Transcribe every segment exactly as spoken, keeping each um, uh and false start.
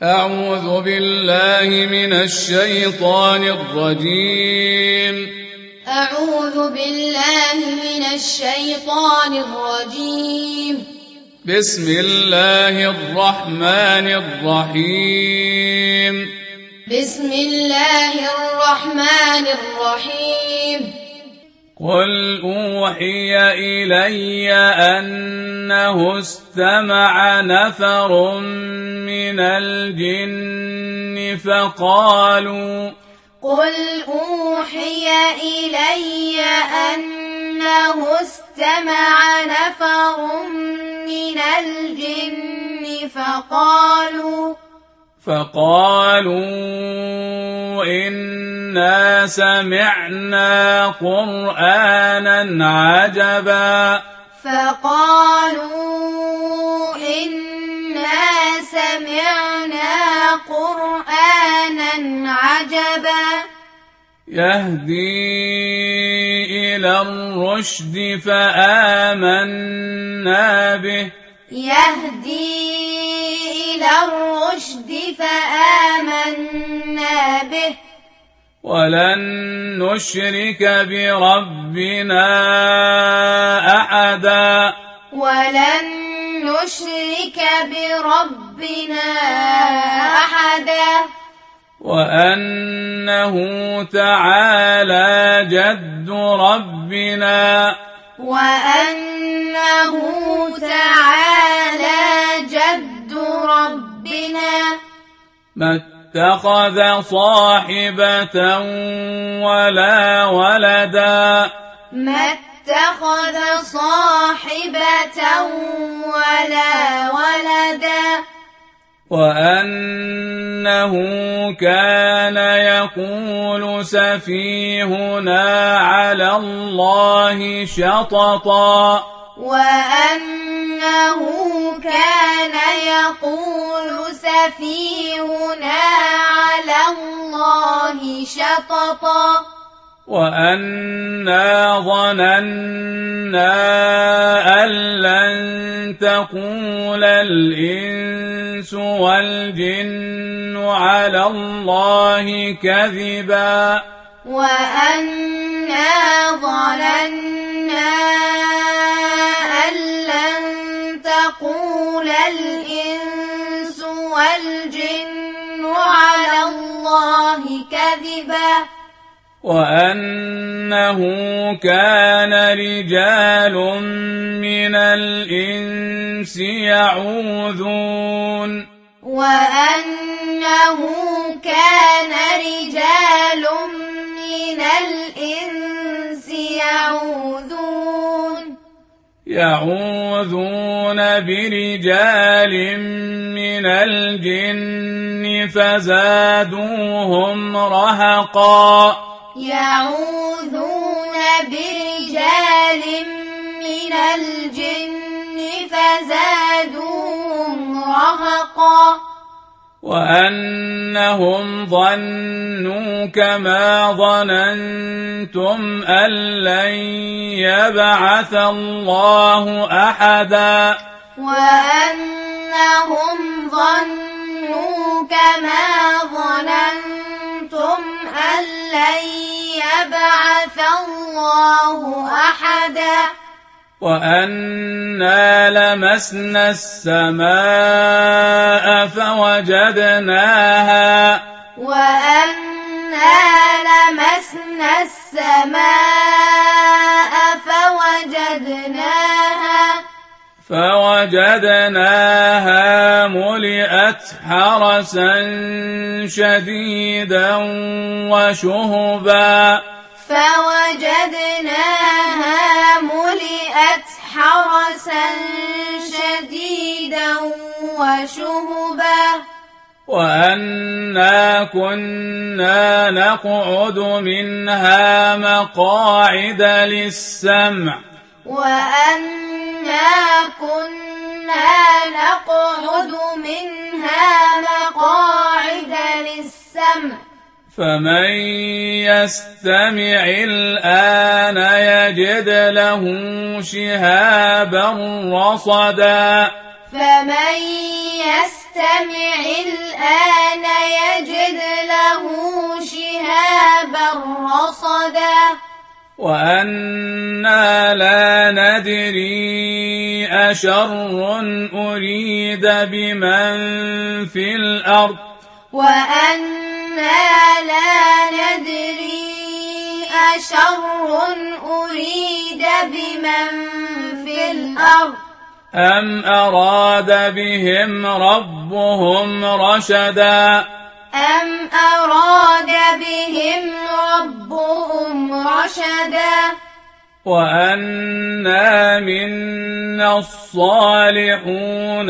أعوذ بالله من الشيطان الرجيم أعوذ بالله من الشيطان الرجيم بسم الله الرحمن الرحيم بسم الله الرحمن الرحيم قل أوحي إلي أنه استمع نفر من الجن فقالوا قل أوحي إلي أنه استمع نفر من الجن فقالوا فقالوا إنا سمعنا قرآنا عجبا فقالوا إنا سمعنا قرآنا عجبا يهدي إلى الرشد فآمنا به يهدي إلى الرشد فآمنا به ولن نشرك بربنا أحدا ولن نشرك بربنا أحدا وأنه تعالى جد ربنا وأنه تعالى جد ربنا ما اتخذ صاحبة ولا ولدا ما اتخذ صاحبة ولا ولدا وأنه كان يقول سفيهنا على الله شططا وأنه كان يقول سفيهنا على الله شططا وأنا ظننا أن لن تقول الإنس والجن على الله كذبا وأنا ظننا أن لن تقول الإنس والجن على الله كذبا وأنه كان رجال من الإنس يعوذون وأنه كان رجال من الإنس يعوذون يعوذون برجال من الجن فزادوهم رهقا يعوذون برجال من الجن فزادوهم رهقا وأنهم ظنوا كما ظننتم أن لن يبعث الله أحدا وأنهم ظنوا كما ظننتم أن لن يبعث الله أحدا وأنا لمسنا السماء فوجدناها وأنا لمسنا السماء فوجدناها فوجدناها ملئت حرسا شديدا وشهبا فوجدناها ملئت حرسا شديدا وشهبا وأنا كنا نقعد منها مقاعد للسمع وأنا كنا نقعد منها مقاعد للسمع فمن يستمع الآن يجد له شهابا رصدا فمن يستمع يستمع الآن يجد له شهابا رصدا وأنا لا ندري أشر أريد بمن في الأرض وأنا لا ندري أشر أريد بمن في الأرض أم أراد بهم ربهم رشدا أم أراد بهم ربهم رشدا وأنا منا الصالحون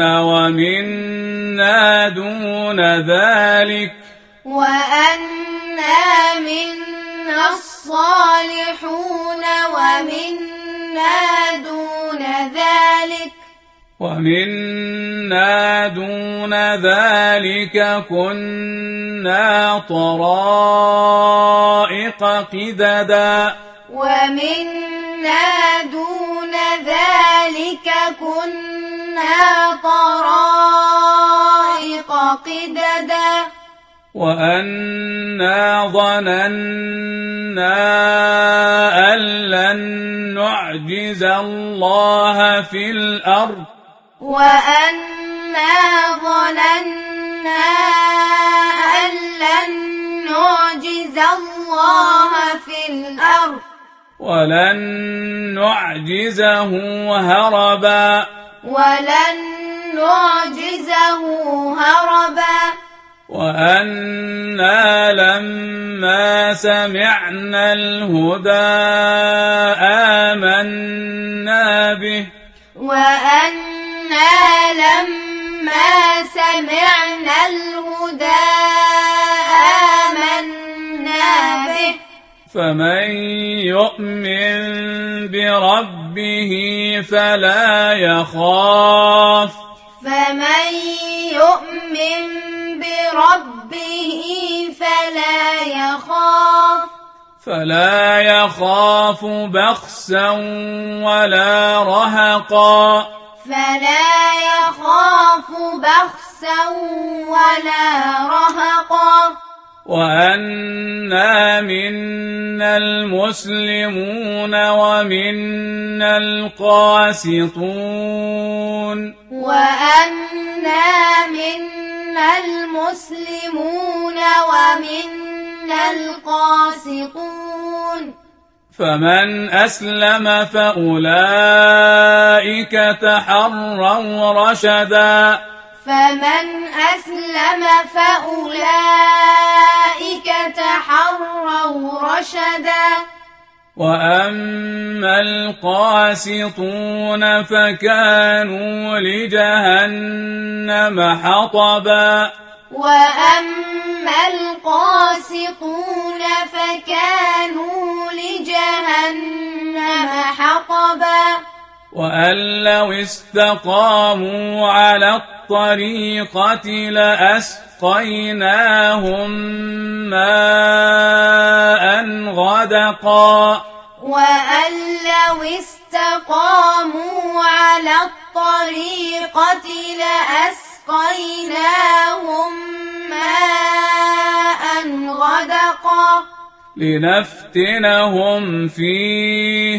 ومنا دون ذلك وأنا منا الصالحون ومنا دون ذلك ومنا دون ذلك كنا طرائق قددا ومنا دون ذلك كنا طرائق قددا وأنا ظننا أن لن نعجز الله في الأرض وأنا ظننا أن لن نعجز الله في الأرض ولن نعجزه هربا ولن نعجزه هربا وأنا لما سمعنا الهدى آمنا به وأنا لما سمعنا الهدى آمنا به فمن يؤمن بربه فلا يخاف فمن يؤمن بربه فلا يخاف فلا يخاف بخسا ولا رهقا فلا يخاف بخسا ولا رهقا وأنا منا المسلمون ومنا القاسطون وأنا منا المسلمون ومنا القاسطون فمن أسلم فأولئك تحروا رشدا فمن أسلم فأولئك تحروا رشدا وأما القاسطون فكانوا لجهنم حطبا وأما القاسطون فكانوا لجهنم حطبا وأن لو استقاموا على الطريقة لأسقيناهم ماء غدقا وأن لو استقاموا على الطريقة لأسقيناهم ماء غدقا لنفتنهم فيه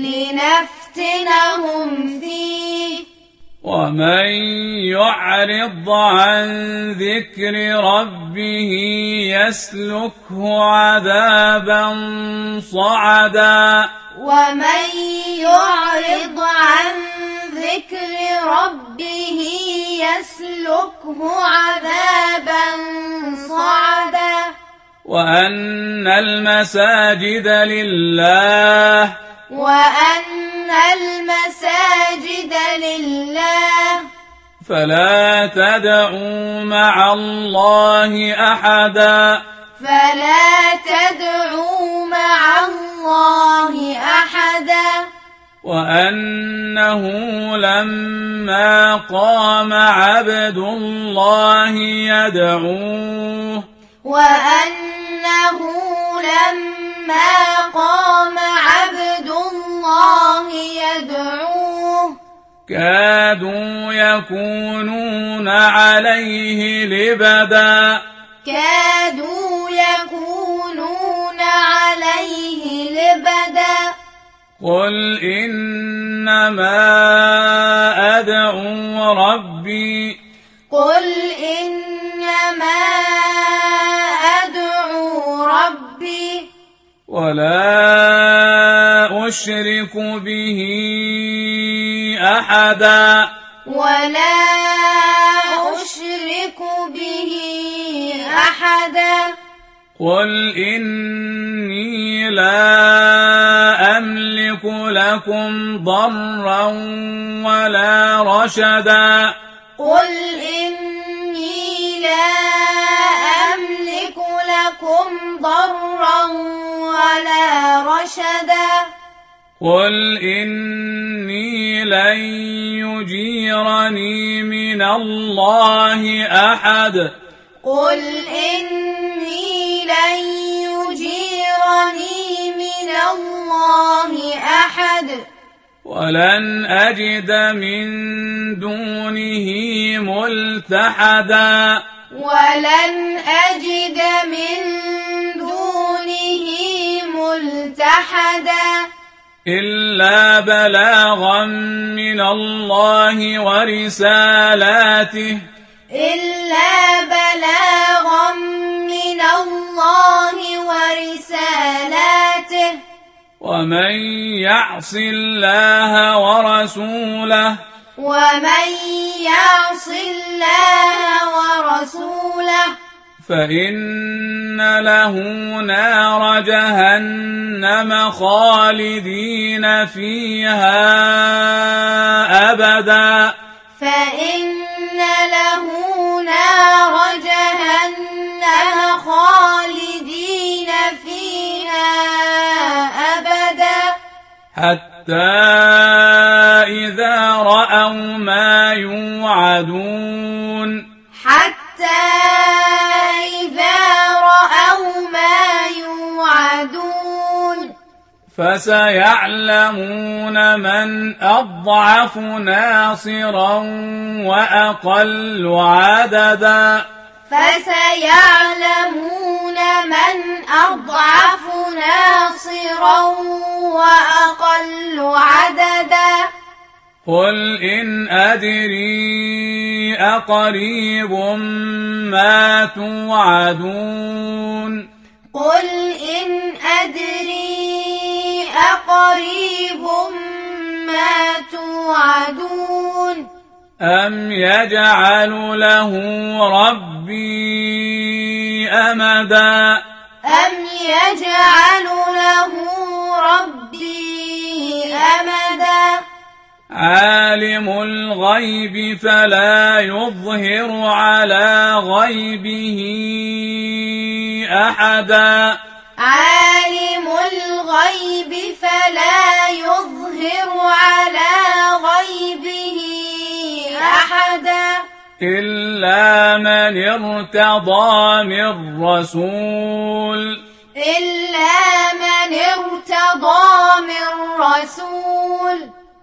لنفتنهم فيه ومن يعرض عن ذكر ربه يسلكه عذابا صعدا ومن يعرض عن ذكر ربه يسلكه عذابا صعدا وأن المساجد لله وأن المساجد لله فلا تدعوا مع الله أحدا فلا تدعوا مع الله أحدا وأنه لما قام عبد الله يدعوه وأنه لما قام عبد الله يدعوه كادوا يكونون عليه لبدا كادوا يكونون عليه لبدا قل إنما أدعو ربي قل إنما أدعو ربي ولا أشرك به أحدا ولا أشرك به أحدا قل إني لا أملك لكم ضرا ولا رشدا قل إني لا أملك لكم ضرا ولا رشدا قل إني لن يجيرني من الله أحد قل إني لن يجيرني من الله أحد ولن أجد من دونه ملتحدا ولن أجد من دونه ملتحدا إلا بلاغا من الله ورسالاته إلا بلاغا من الله ورسالاته ومن يعص الله ورسوله ومن يعص الله ورسوله فإن له نار جهنم خالدين فيها أبدا فإن له نار جهنم خالدين فيها أبدا حتى إذا رأوا ما يوعدون حتى إذا رأوا ما يوعدون فسيعلمون من أضعف ناصرا وأقل عددا فسيعلمون من أضعف ناصرا وأقل عددا قل إن أدري أقريب ما توعدون قل إن أدري أقريب ما توعدون أم يجعل له ربي أمدا أم يجعل له ربي أمدا عالم الغيب فلا يظهر على غيبه أحدا عالم الغيب فلا يظهر على غيبه أحدا إلا من ارتضى من رسول إلا من ارتضى من رسول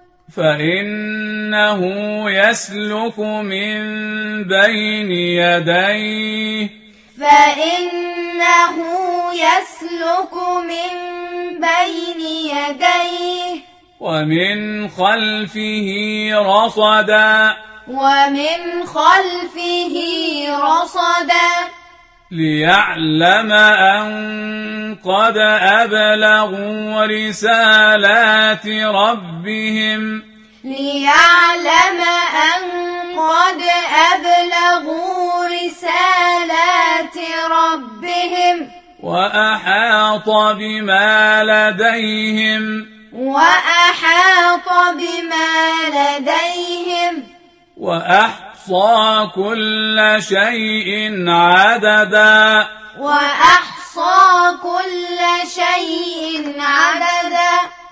فإنه يسلك من بين يديه فإنه يسلك من بين يديه ومن خلفه رصدا ومن خلفه رصدا ليعلم أن قد أبلغوا رسالات ربهم ليعلم أن قد أبلغوا رسالات ربهم وأحاط بما لديهم وأحاط بما لديهم وأحصى كل شيء عددا وأحصى كل شيء عددا